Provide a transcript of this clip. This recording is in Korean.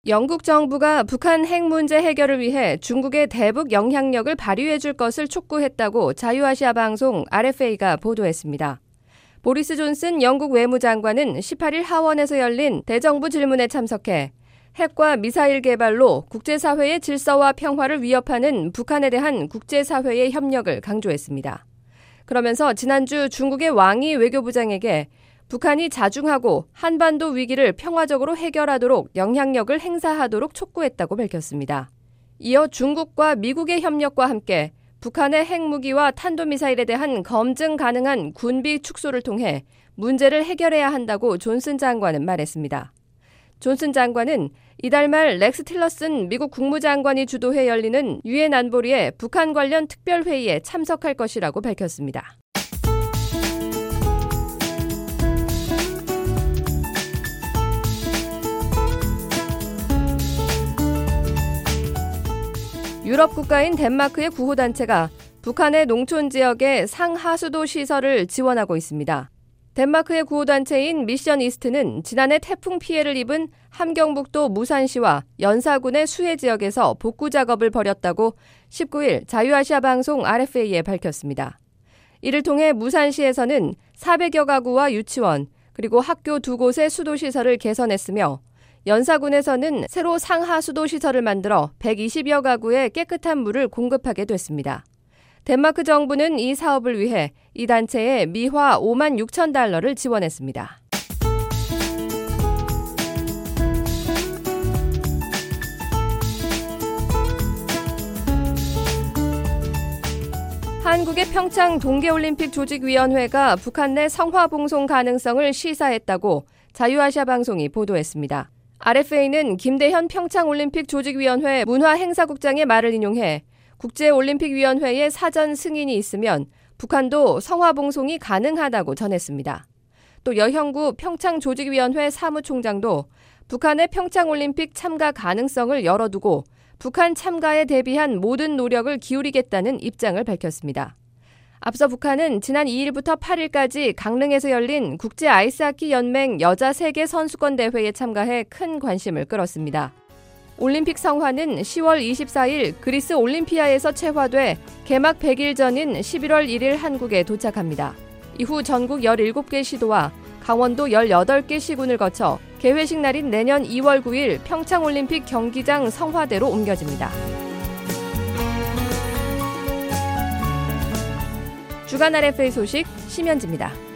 영국 정부가 북한 핵 문제 해결을 위해 중국의 대북 영향력을 발휘해 줄 것을 촉구했다고 자유아시아 방송 RFA가 보도했습니다. 보리스 존슨 영국 외무장관은 18일 하원에서 열린 대정부 질문에 참석해 핵과 미사일 개발로 국제사회의 질서와 평화를 위협하는 북한에 대한 국제사회의 협력을 강조했습니다. 그러면서 지난주 중국의 왕이 외교부장에게 북한이 자중하고 한반도 위기를 평화적으로 해결하도록 영향력을 행사하도록 촉구했다고 밝혔습니다. 이어 중국과 미국의 협력과 함께 북한의 핵무기와 탄도미사일에 대한 검증 가능한 군비 축소를 통해 문제를 해결해야 한다고 존슨 장관은 말했습니다. 존슨 장관은 이달 말 렉스 틸러슨 미국 국무장관이 주도해 열리는 유엔 안보리의 북한 관련 특별회의에 참석할 것이라고 밝혔습니다. 유럽 국가인 덴마크의 구호단체가 북한의 농촌 지역의 상하수도 시설을 지원하고 있습니다. 덴마크의 구호단체인 미션 이스트는 지난해 태풍 피해를 입은 함경북도 무산시와 연사군의 수해 지역에서 복구 작업을 벌였다고 19일 자유아시아 방송 RFA에 밝혔습니다. 이를 통해 무산시에서는 400여 가구와 유치원, 그리고 학교 2곳의 수도시설을 개선했으며 연사군에서는 새로 상하수도 시설을 만들어 120여 가구에 깨끗한 물을 공급하게 됐습니다. 덴마크 정부는 이 사업을 위해 이 단체에 미화 5만 6천 달러를 지원했습니다. 한국의 평창 동계올림픽 조직위원회가 북한 내 성화봉송 가능성을 시사했다고 자유아시아 방송이 보도했습니다. RFA는 김대현 평창올림픽 조직위원회 문화행사국장의 말을 인용해 국제올림픽위원회의 사전 승인이 있으면 북한도 성화봉송이 가능하다고 전했습니다. 또 여형구 평창조직위원회 사무총장도 북한의 평창올림픽 참가 가능성을 열어두고 북한 참가에 대비한 모든 노력을 기울이겠다는 입장을 밝혔습니다. 앞서 북한은 지난 2일부터 8일까지 강릉에서 열린 국제아이스하키연맹 여자 세계 선수권 대회에 참가해 큰 관심을 끌었습니다. 올림픽 성화는 10월 24일 그리스 올림피아에서 채화돼 개막 100일 전인 11월 1일 한국에 도착합니다. 이후 전국 17개 시도와 강원도 18개 시군을 거쳐 개회식 날인 내년 2월 9일 평창올림픽 경기장 성화대로 옮겨집니다. 주간 RFA 소식 심현지입니다.